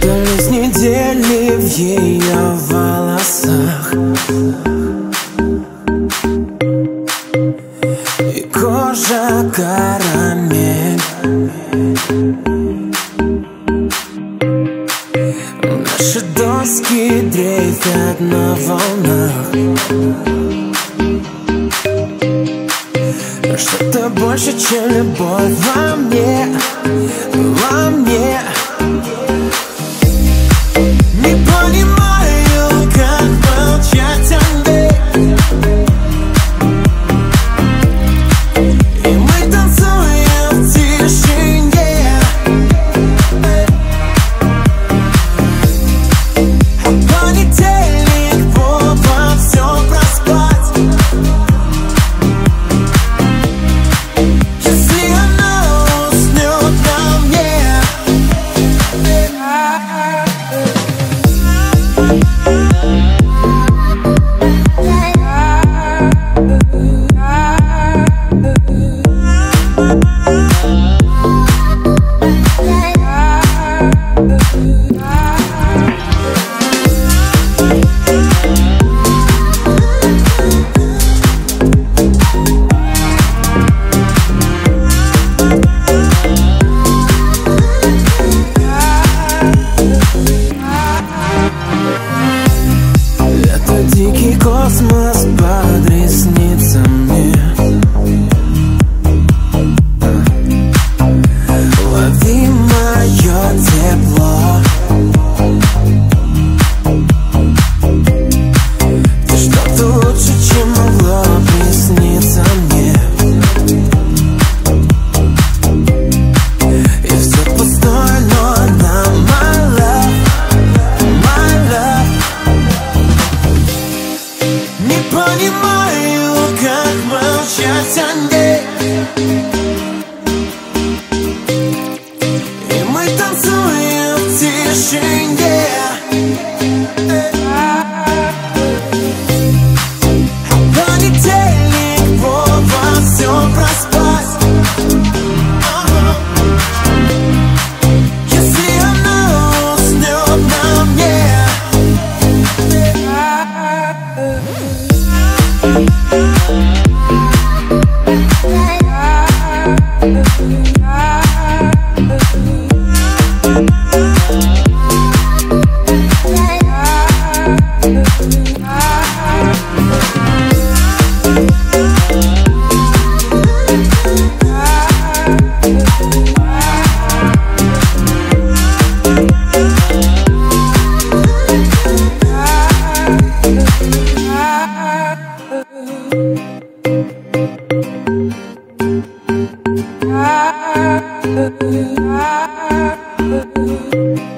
Спутались недели в ее волосах, и кожа карамель. Наши доски дрейфят на волнах, но что-то больше, чем любовь во мне, во мне. Не понимаю, как молчать о ней, и мы танцуем в тишине. А понедельник повод все проспать, если она уснет на мне. Это дикий космос под ресницами. Лови мое тепло. Ты что-то лучше, чем могло присниться мне. И все пустое, но она my love, my love. Не понимаю, как молчать о ней, и мы танцуем в тишине. А понедельник повод все проспать, если она уснет на мне. Ah,